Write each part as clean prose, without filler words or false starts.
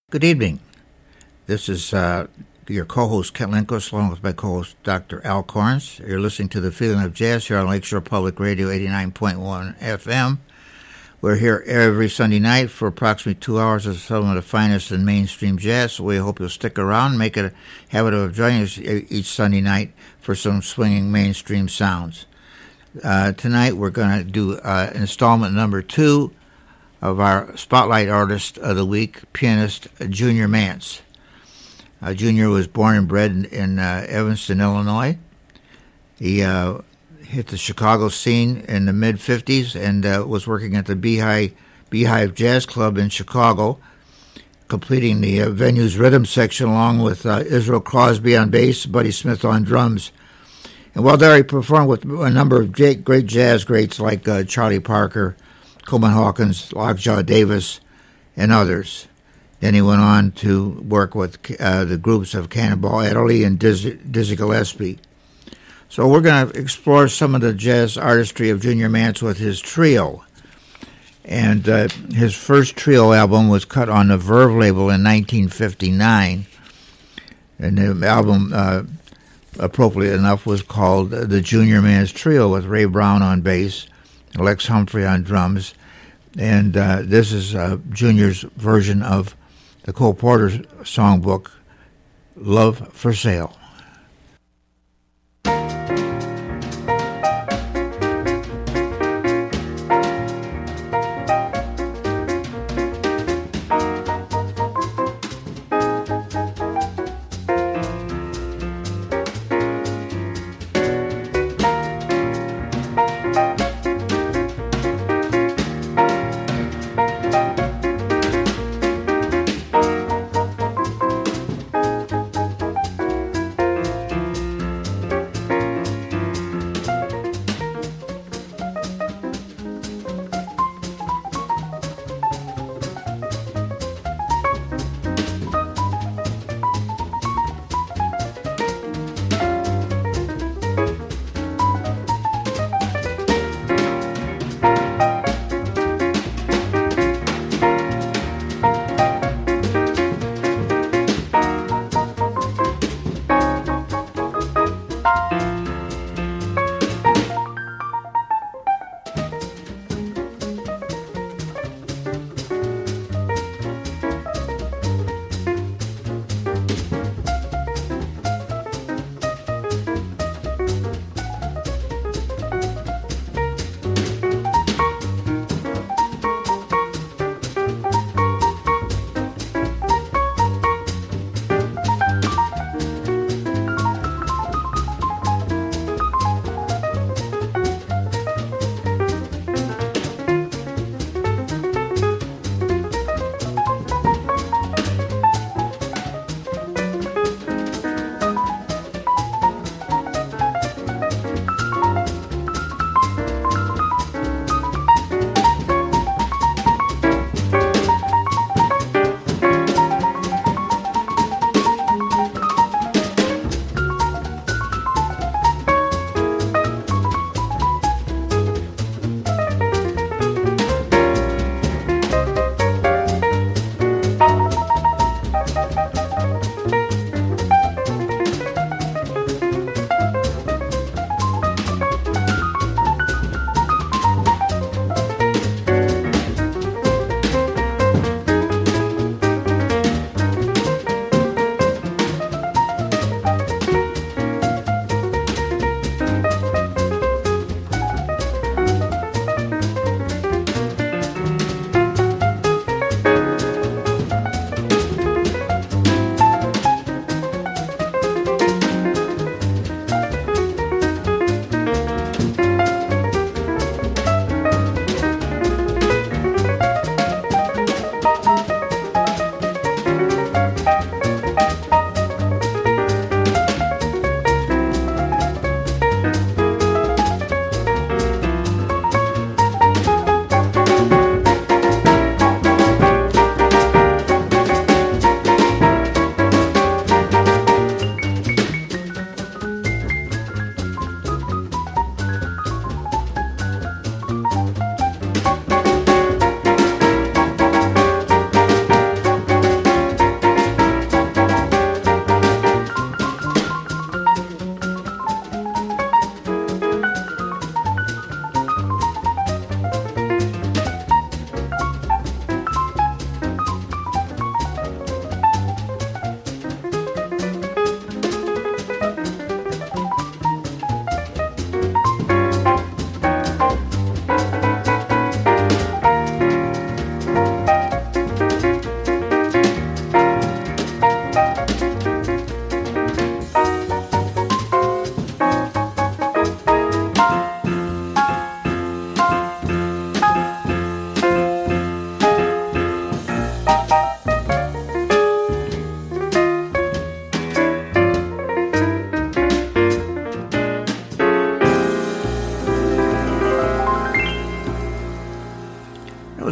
Good evening. This is your co-host Kent Linkos, along with my co-host Dr. Al Corns. You're listening to The Feeling of Jazz here on Lakeshore Public Radio 89.1 FM. We're here every Sunday night for approximately 2 hours of some of the finest in mainstream jazz. So we hope you'll stick around and make it a habit of joining us each Sunday night for some swinging mainstream sounds. Tonight we're going to do installment number 2 of our Spotlight Artist of the Week, pianist Junior Mance. Junior was born and bred in Evanston, Illinois. He hit the Chicago scene in the mid-'50s and was working at the Beehive Jazz Club in Chicago, completing the venue's rhythm section along with Israel Crosby on bass, Buddy Smith on drums. And while there, he performed with a number of great jazz greats like Charlie Parker, Coleman Hawkins, Lockjaw Davis, and others. Then he went on to work with the groups of Cannonball Adderley and Dizzy Gillespie. So we're going to explore some of the jazz artistry of Junior Mance with his trio. And his first trio album was cut on the Verve label in 1959. And the album, appropriately enough, was called The Junior Mance Trio, with Ray Brown on bass, Lex Humphrey on drums, and this is Junior's version of the Cole Porter songbook, Love for Sale.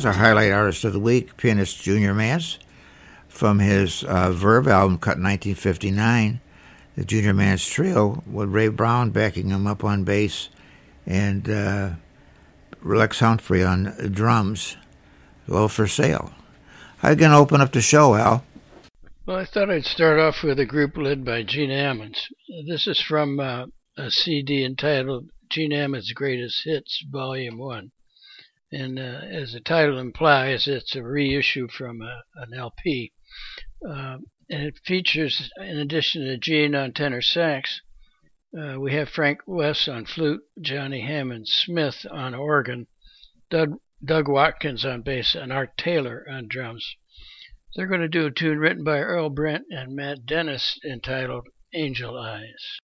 our highlight artist of the week, pianist Junior Mance, from his Verve album cut in 1959. The Junior Mance Trio, with Ray Brown backing him up on bass, and Lex Humphrey on drums. Low for Sale. How are you going to open up the show, Al? Well, I thought I'd start off with a group led by Gene Ammons. This is from a CD entitled Gene Ammons' Greatest Hits, Volume 1. And as the title implies, it's a reissue from an LP. And it features, in addition to Gene on tenor sax, we have Frank West on flute, Johnny Hammond Smith on organ, Doug Watkins on bass, and Art Taylor on drums. They're going to do a tune written by Earl Brent and Matt Dennis entitled Angel Eyes.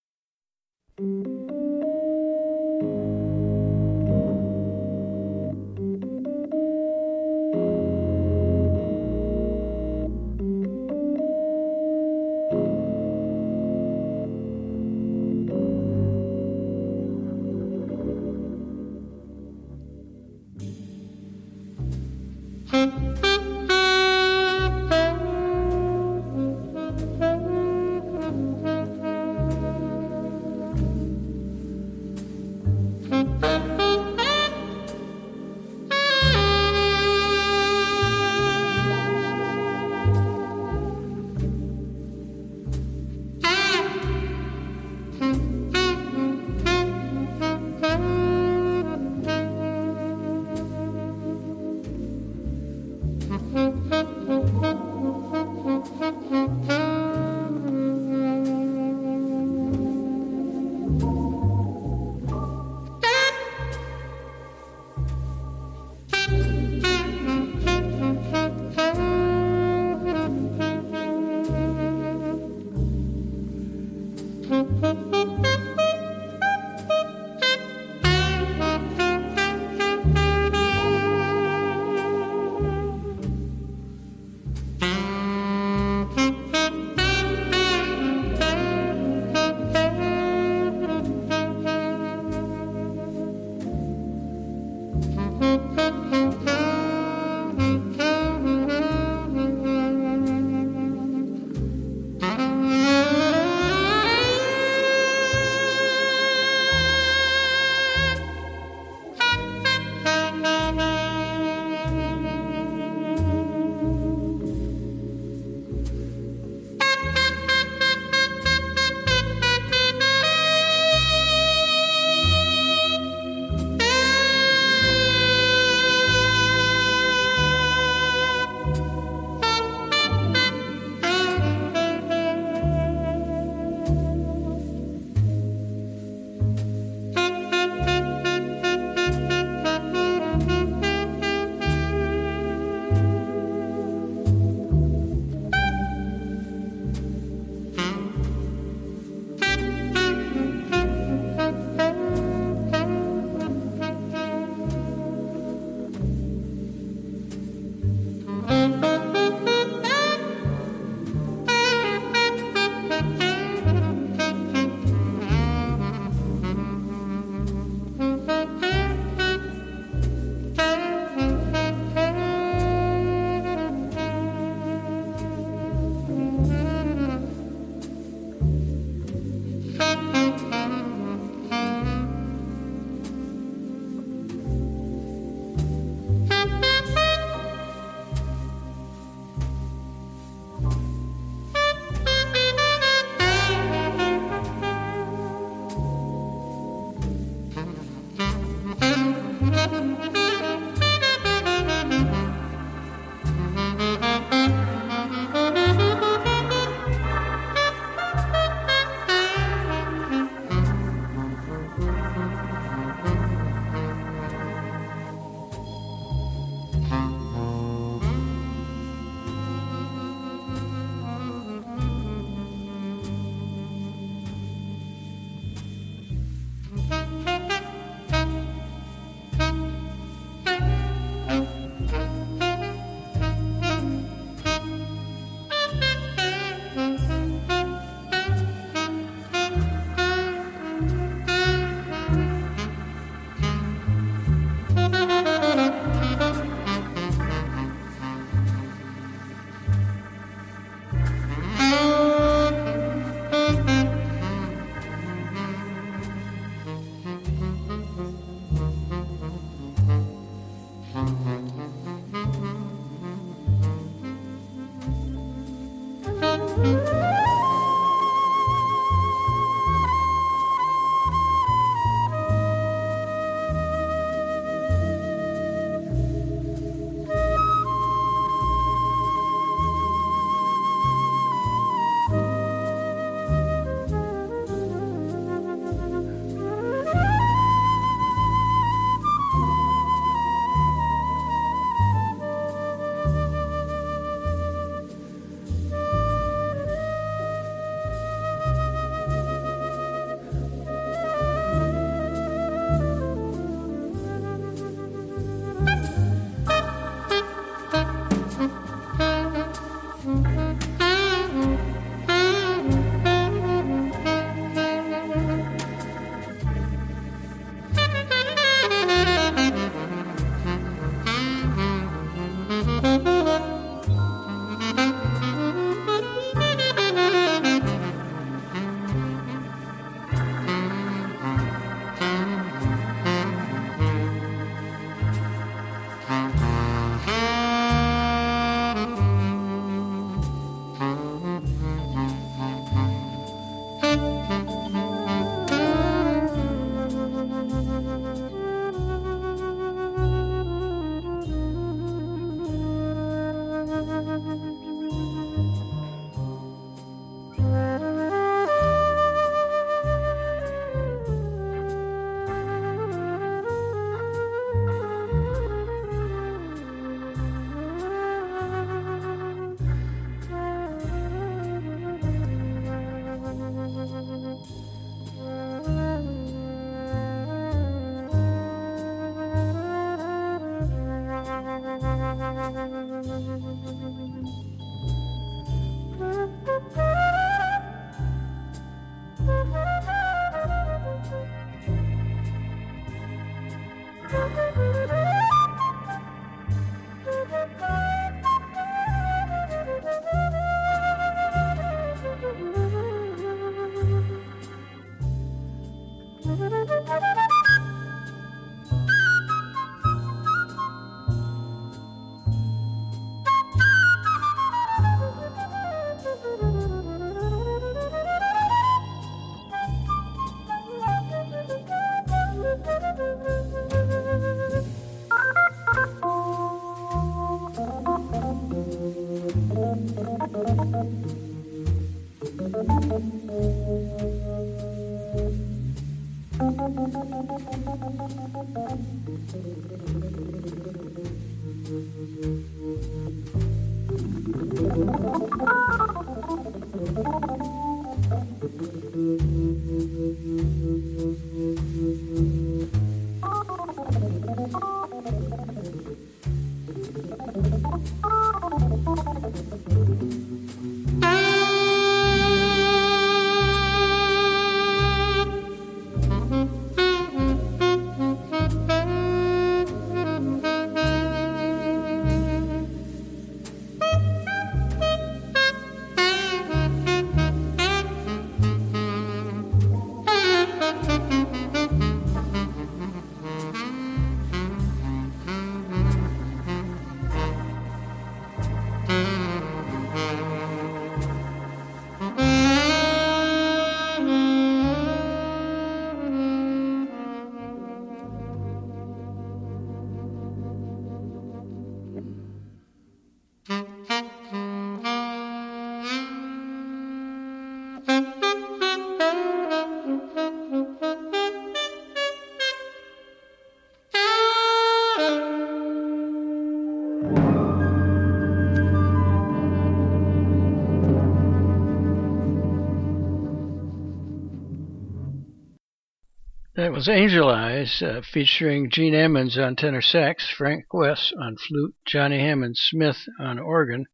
That was Angel Eyes, featuring Gene Ammons on tenor sax, Frank West on flute, Johnny Hammond Smith on organ,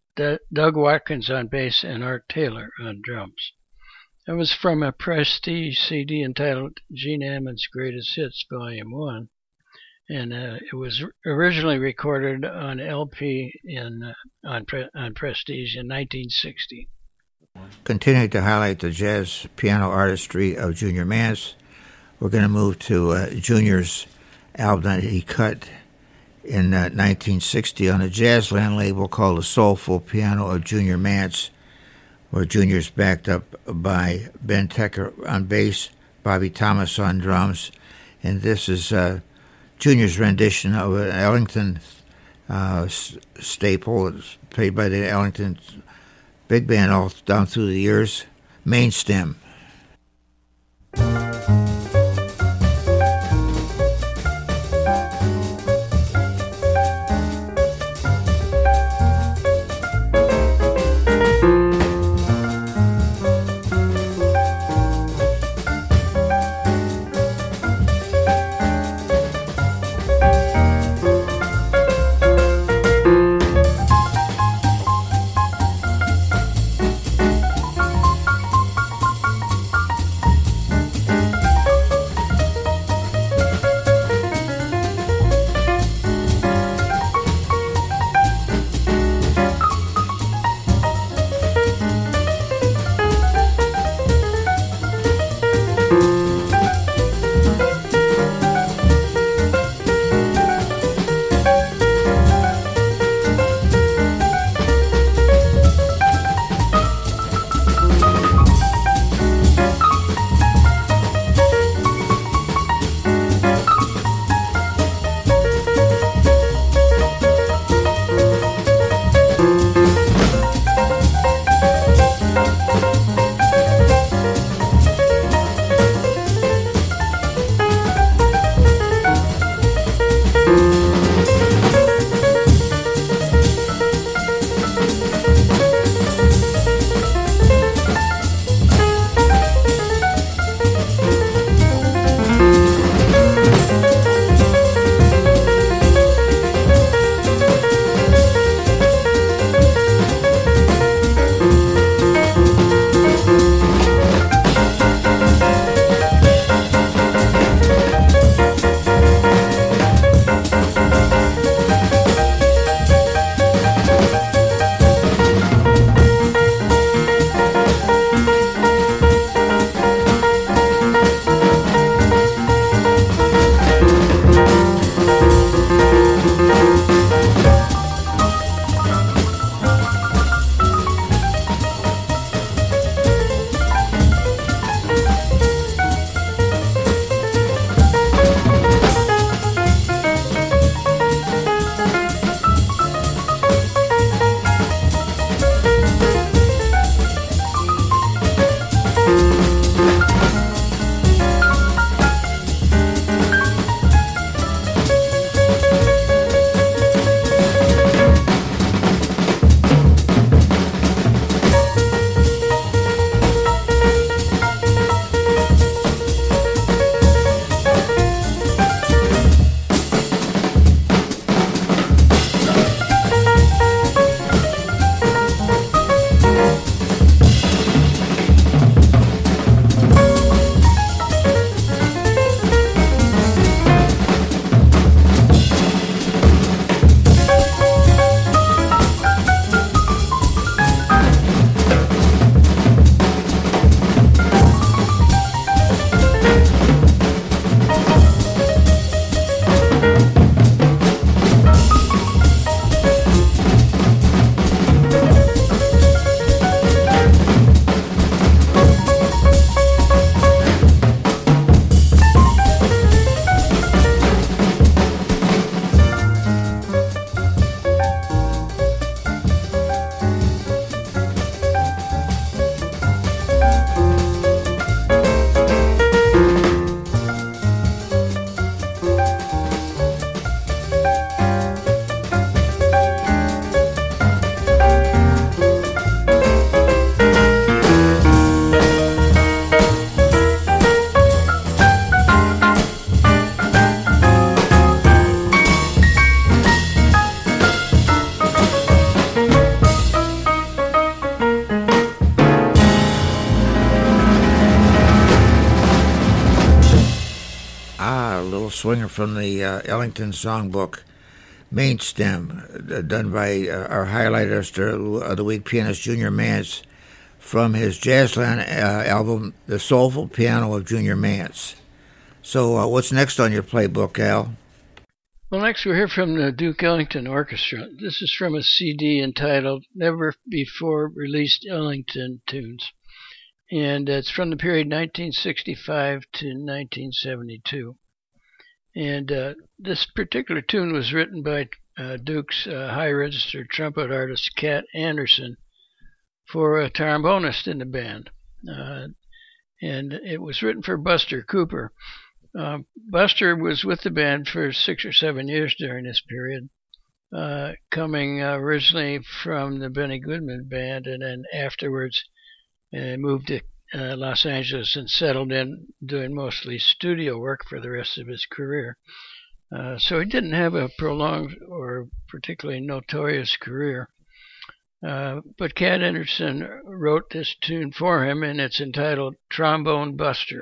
Doug Watkins on bass, and Art Taylor on drums. That was from a Prestige CD entitled Gene Ammons Greatest Hits, Volume 1, and it was originally recorded on LP on Prestige in 1960. Continuing to highlight the jazz piano artistry of Junior Mance, we're going to move to Junior's album that he cut in 1960 on a Jazzland label called The Soulful Piano of Junior Mance, where Junior's backed up by Ben Tecker on bass, Bobby Thomas on drums, and this is Junior's rendition of an Ellington staple. It's played by the Ellington Big Band all down through the years, Main Stem. Swinger from the Ellington Songbook, Main Stem, done by our highlight artist of the week, pianist Junior Mance, from his Jazzland album, The Soulful Piano of Junior Mance. So what's next on your playbook, Al? Well, next we'll hear from the Duke Ellington Orchestra. This is from a CD entitled Never Before Released Ellington Tunes. And it's from the period 1965 to 1972. And this particular tune was written by Duke's high register trumpet artist Cat Anderson for a trombonist in the band. And it was written for Buster Cooper. Buster was with the band for 6 or 7 years during this period, coming originally from the Benny Goodman Band, and then afterwards moved to Los Angeles and settled in doing mostly studio work for the rest of his career. So he didn't have a prolonged or particularly notorious career. But Cat Anderson wrote this tune for him, and it's entitled Trombone Buster.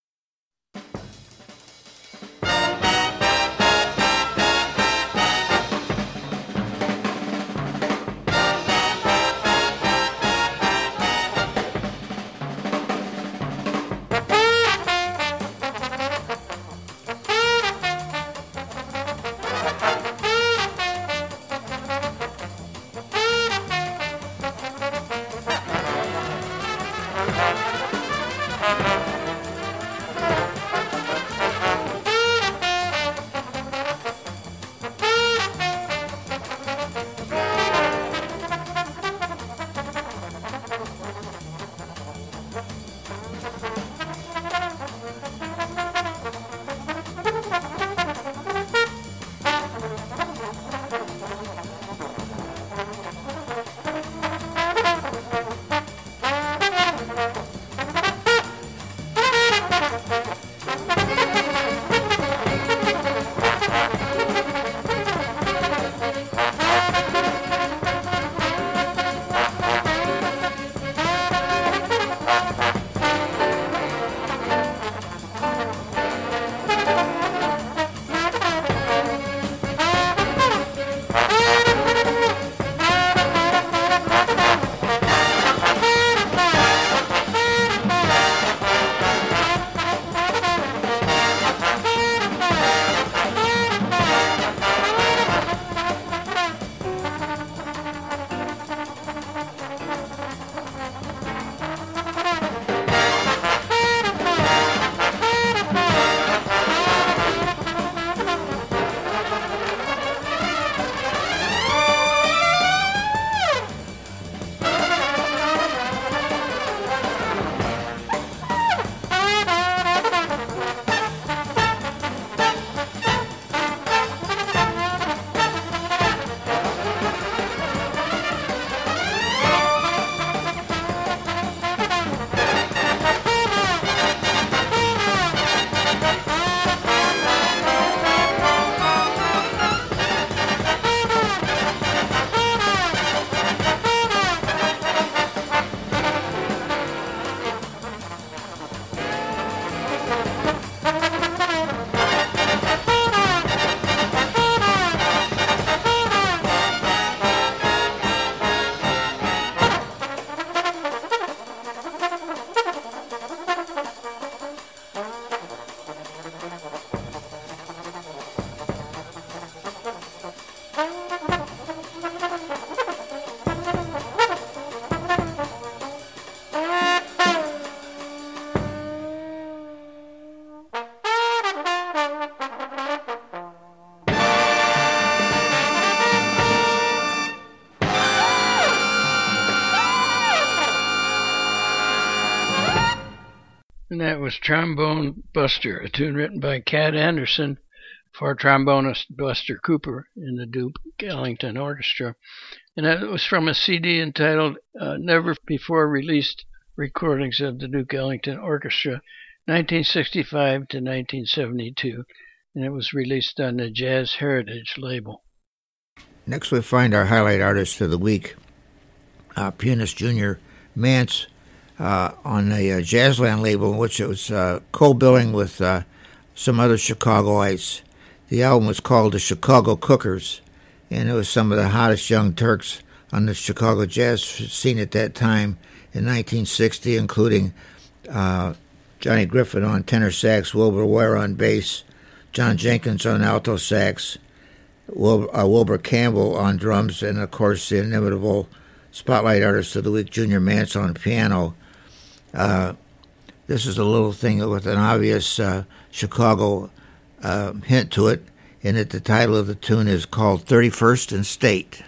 And that was Trombone Buster, a tune written by Cat Anderson for trombonist Buster Cooper in the Duke Ellington Orchestra. And that was from a CD entitled Never Before Released Recordings of the Duke Ellington Orchestra, 1965 to 1972. And it was released on the Jazz Heritage label. Next we find our highlight artist of the week, pianist Junior Mance, on the Jazzland label, in which it was co-billing with some other Chicagoites. The album was called The Chicago Cookers, and it was some of the hottest young Turks on the Chicago jazz scene at that time in 1960, including Johnny Griffin on tenor sax, Wilbur Ware on bass, John Jenkins on alto sax, Wilbur Campbell on drums, and of course the inimitable Spotlight Artist of the Week, Junior Mance on piano. This is a little thing with an obvious Chicago hint to it, in that the title of the tune is called 31st and State.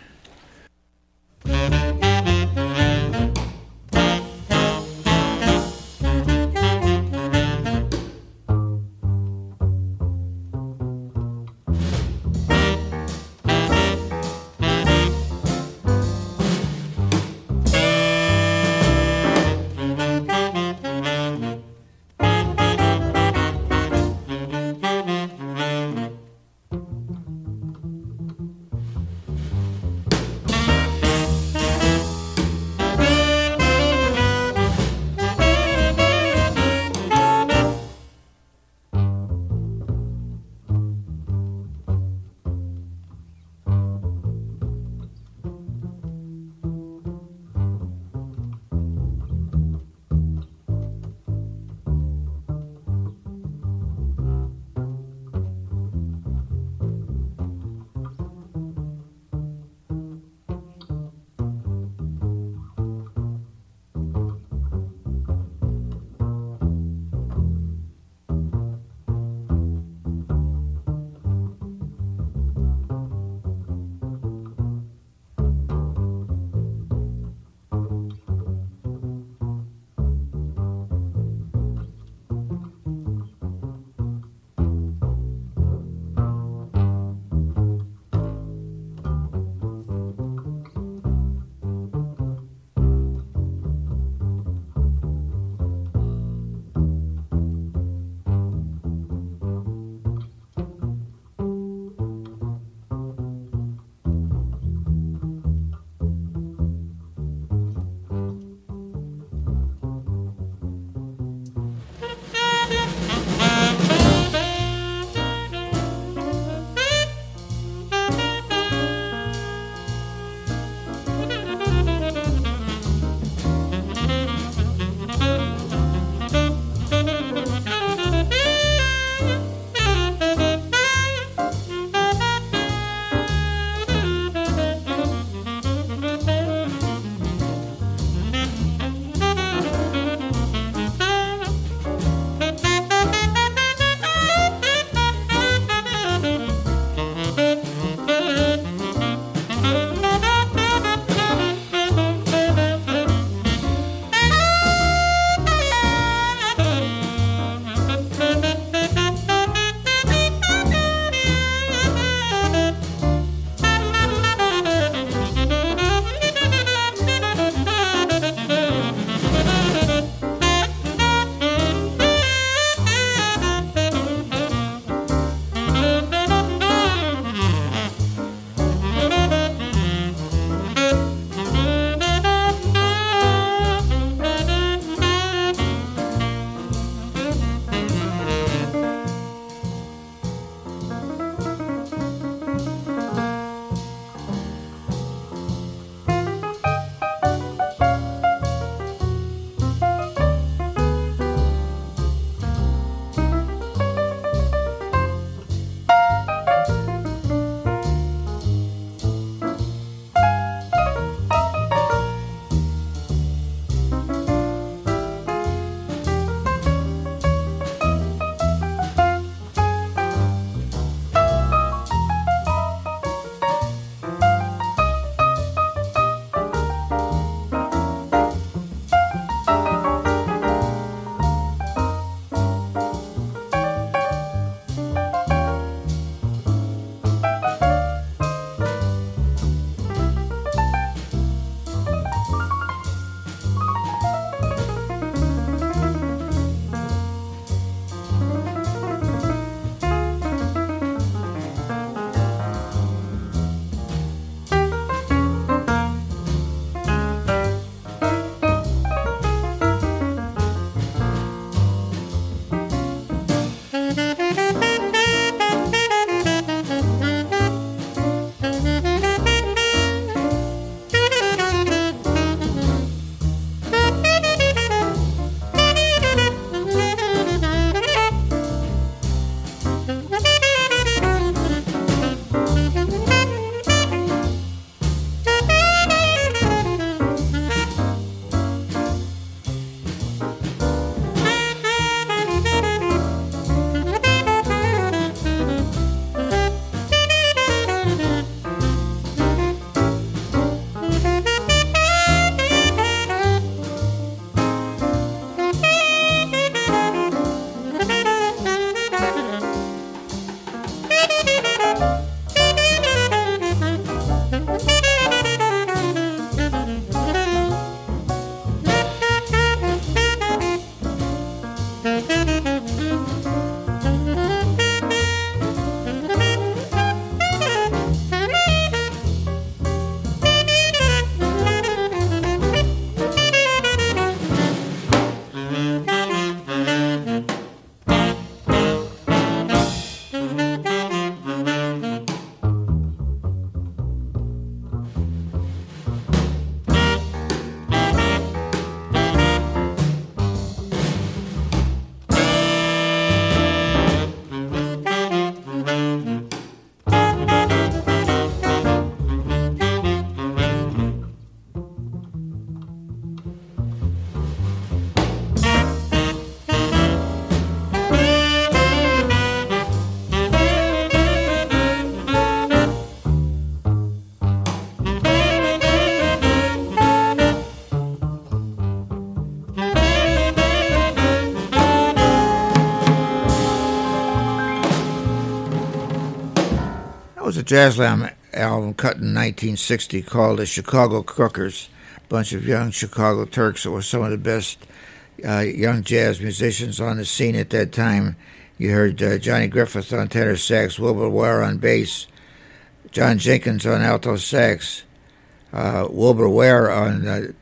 a Jazzlam album cut in 1960 called the Chicago Crookers, a bunch of young Chicago Turks that were some of the best young jazz musicians on the scene at that time. You heard Johnny Griffith on tenor sax, Wilbur Ware on bass, John Jenkins on alto sax, Wilbur Ware on,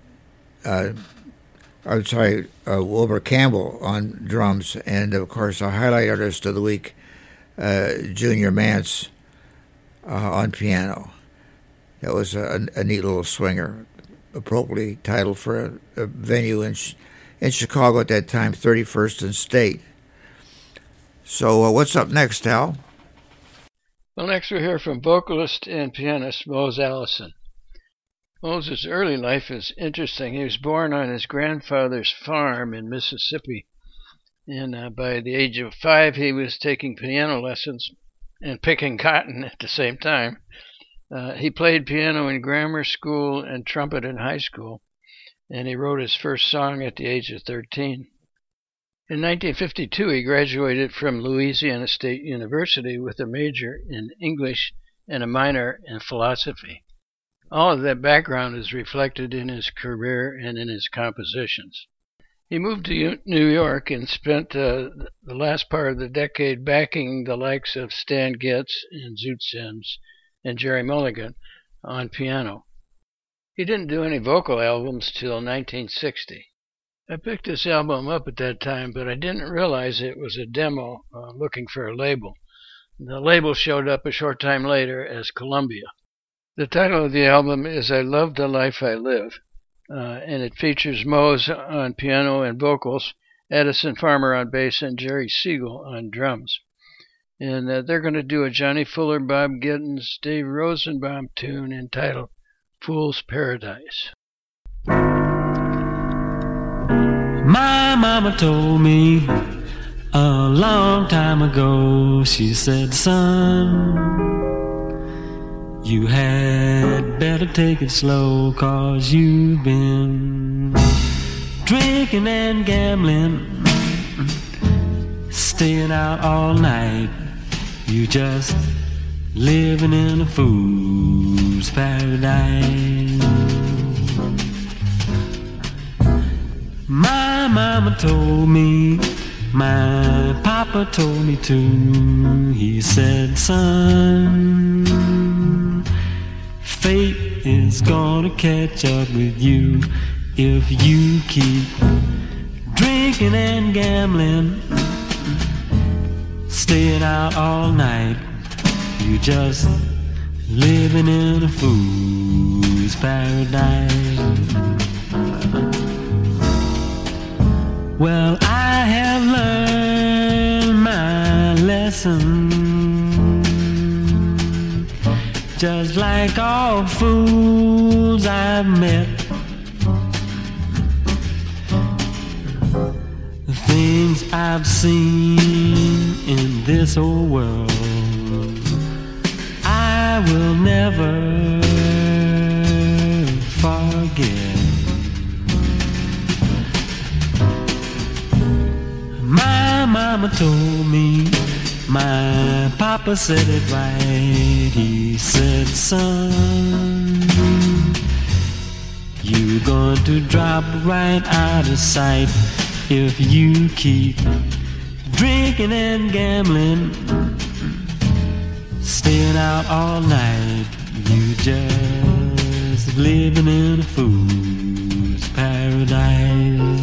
Wilbur Campbell on drums, and of course our highlight artist of the week, Junior Mance on piano. That was a neat little swinger, appropriately titled for a venue in Chicago at that time, 31st and State. So what's up next, Al? Well, next we'll hear from vocalist and pianist Mose Allison. Mose's early life is interesting. He was born on his grandfather's farm in Mississippi, and by the age of 5 he was taking piano lessons and picking cotton at the same time. He played piano in grammar school and trumpet in high school, and he wrote his first song at the age of 13. In 1952, he graduated from Louisiana State University with a major in English and a minor in philosophy. All of that background is reflected in his career and in his compositions. He moved to New York and spent the last part of the decade backing the likes of Stan Getz and Zoot Sims and Jerry Mulligan on piano. He didn't do any vocal albums till 1960. I picked this album up at that time, but I didn't realize it was a demo looking for a label. The label showed up a short time later as Columbia. The title of the album is I Love the Life I Live, and it features Mose on piano and vocals, Edison Farmer on bass, and Jerry Siegel on drums. And they're going to do a Johnny Fuller, Bob Gittins, Dave Rosenbaum tune entitled Fool's Paradise. My mama told me a long time ago, she said, son, you had better take it slow, 'cause you've been drinking and gambling, staying out all night. You just living in a fool's paradise. My mama told me, my papa told me too. He said, son, fate is gonna catch up with you if you keep drinking and gambling, staying out all night. You just living in a fool's paradise. Well, I have learned my lesson, just like all fools I've met. The things I've seen in this old world, I will never forget. My mama told me, my papa said it right. He said, son, you're going to drop right out of sight if you keep drinking and gambling, staying out all night. You just living in a fool's paradise.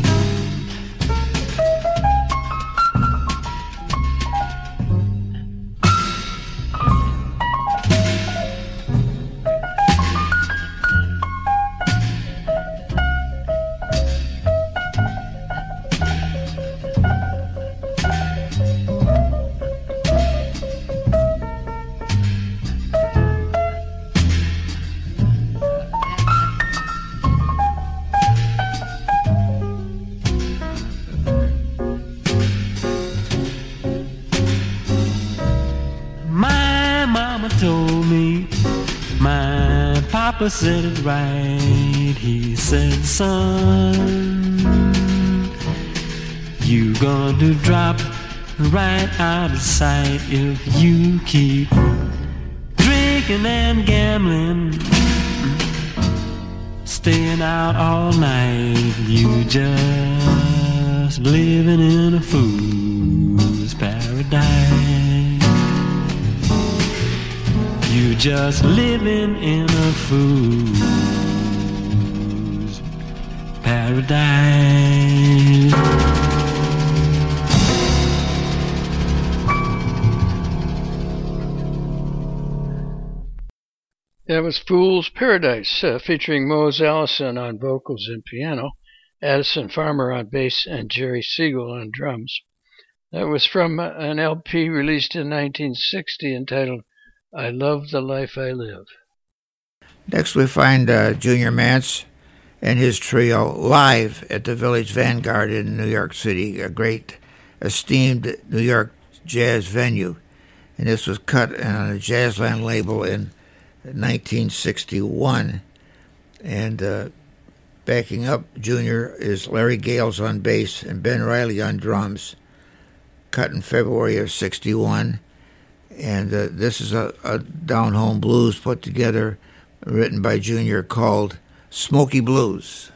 Papa said it right. He said, son, you going to drop right out of sight if you keep drinking drinking and gambling, staying out all night. You just living in a fool's paradise. You just living in a fool's paradise. That was Fool's Paradise, featuring Mose Allison on vocals and piano, Addison Farmer on bass, and Jerry Siegel on drums. That was from an LP released in 1960 entitled I Love the Life I Live. Next we find Junior Mance and his trio live at the Village Vanguard in New York City, a great esteemed New York jazz venue. And this was cut on a Jazzland label in 1961, and backing up Junior is Larry Gales on bass and Ben Riley on drums, cut in February of 61. And this is a down-home blues put together, written by Junior, called Smoky Blues.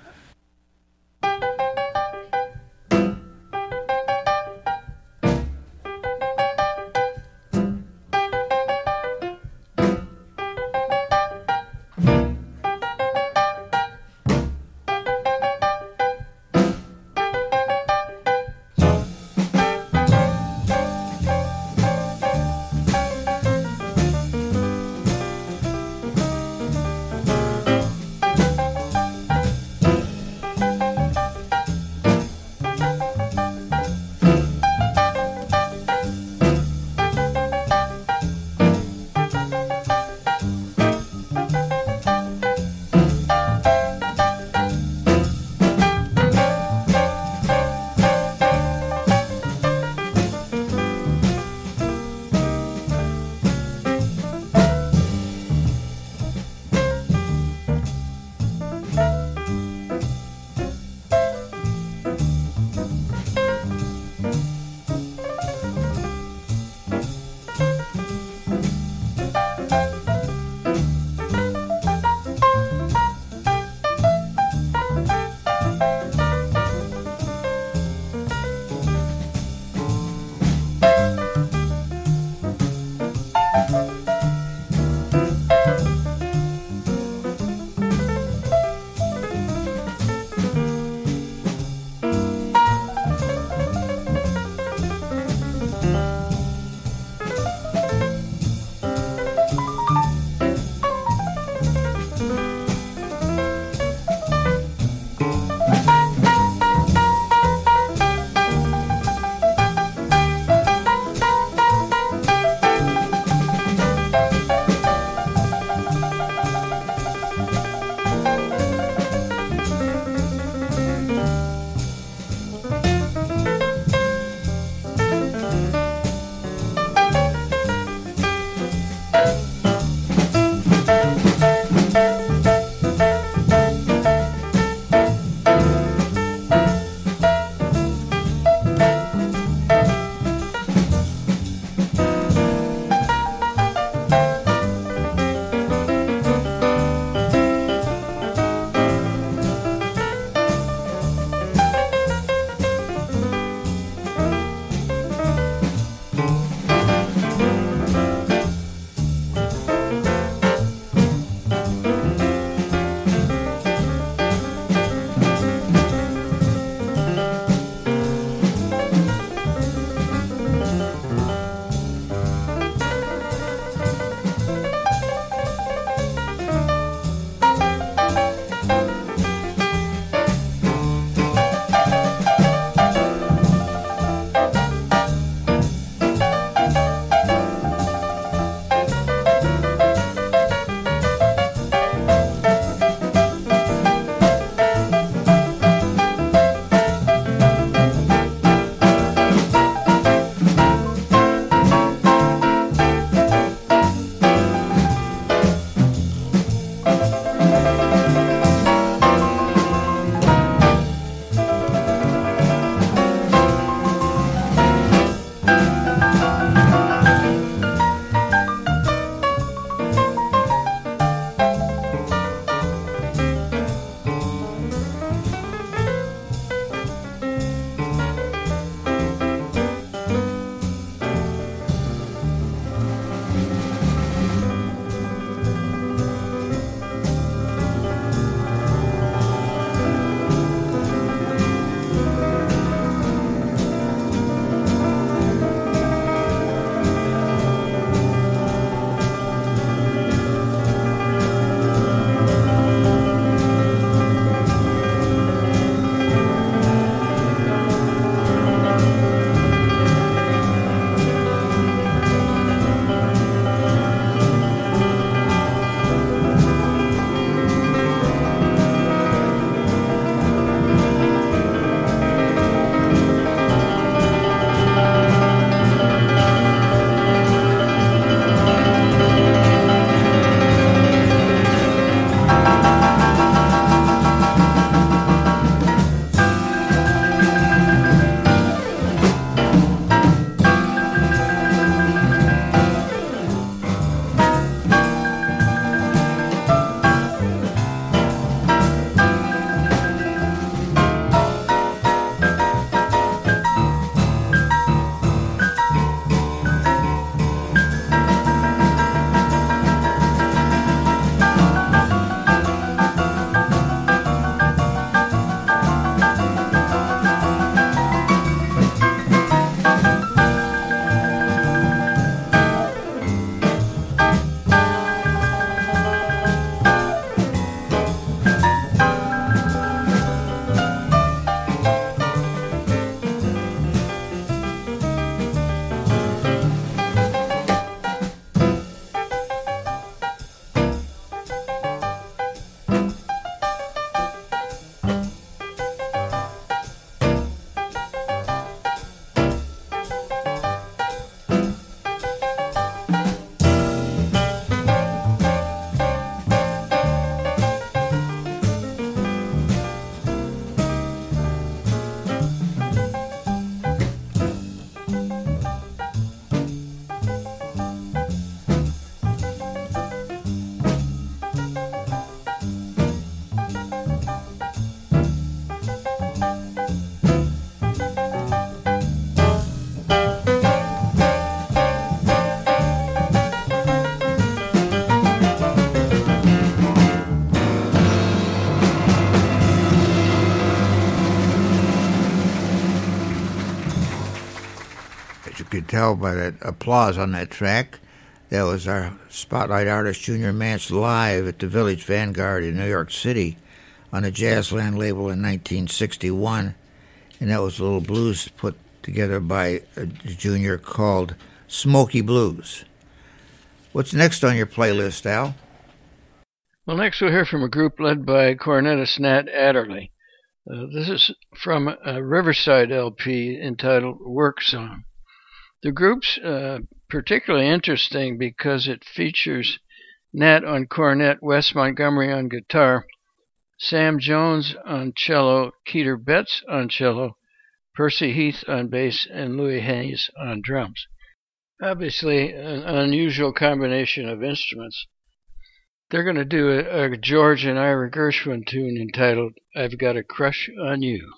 could tell by the applause on that track. That was our spotlight artist, Junior Mance, live at the Village Vanguard in New York City on the Jazzland label in 1961. And that was a little blues put together by Junior called Smoky Blues. What's next on your playlist, Al? Well, next we'll hear from a group led by cornetist Nat Adderley. This is from a Riverside LP entitled Work Song. The group's particularly interesting because it features Nat on cornet, Wes Montgomery on guitar, Sam Jones on cello, Keter Betts on cello, Percy Heath on bass, and Louis Hayes on drums. Obviously, an unusual combination of instruments. They're going to do a George and Ira Gershwin tune entitled I've Got a Crush on You.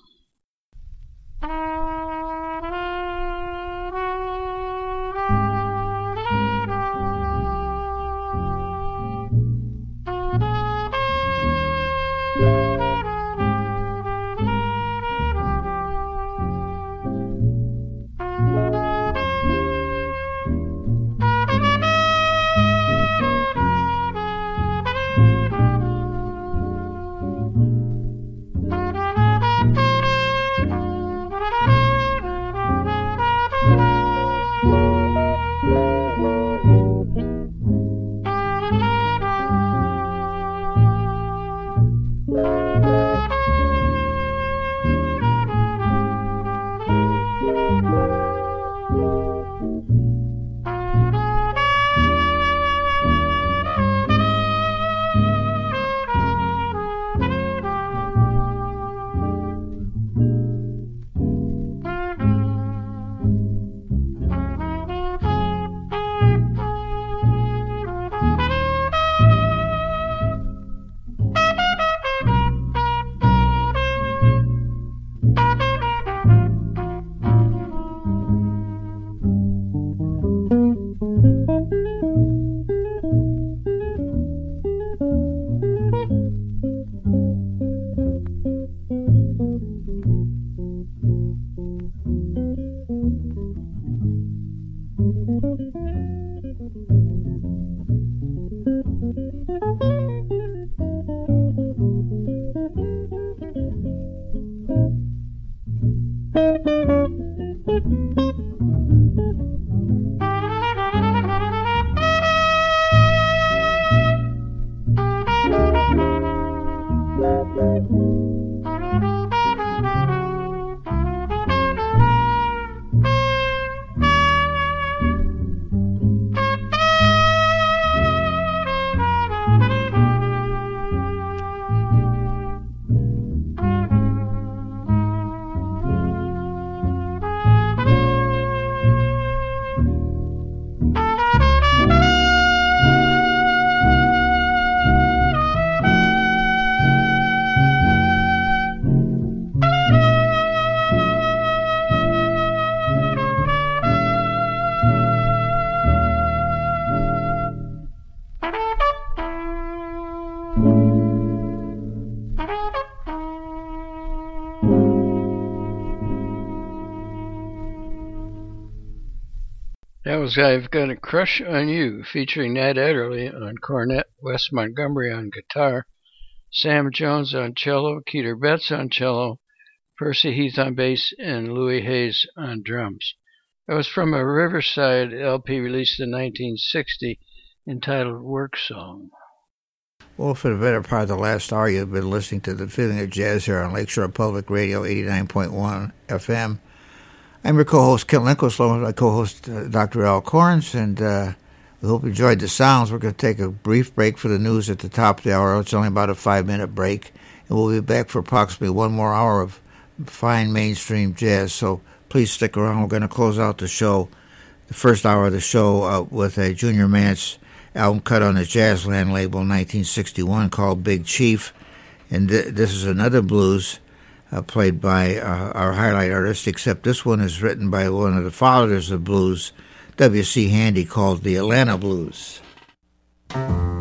That was I've Got a Crush on You, featuring Nat Adderley on cornet, Wes Montgomery on guitar, Sam Jones on cello, Keter Betts on cello, Percy Heath on bass, and Louis Hayes on drums. That was from a Riverside LP released in 1960 entitled Work Song. Well, for the better part of the last hour, you've been listening to The Feeling of Jazz here on Lakeshore Public Radio 89.1 FM. I'm your co-host, Kent Linkus, along with my co-host, Dr. Al Corns, and we hope you enjoyed the sounds. We're going to take a brief break for the news at the top of the hour. It's only about a 5-minute break, and we'll be back for approximately one more hour of fine mainstream jazz, so please stick around. We're going to close out the show, the first hour of the show, with a Junior Mance album cut on the Jazzland label in 1961 called Big Chief, and this is another blues played by our highlight artist, except this one is written by one of the fathers of blues, W.C. Handy, called the Atlanta Blues.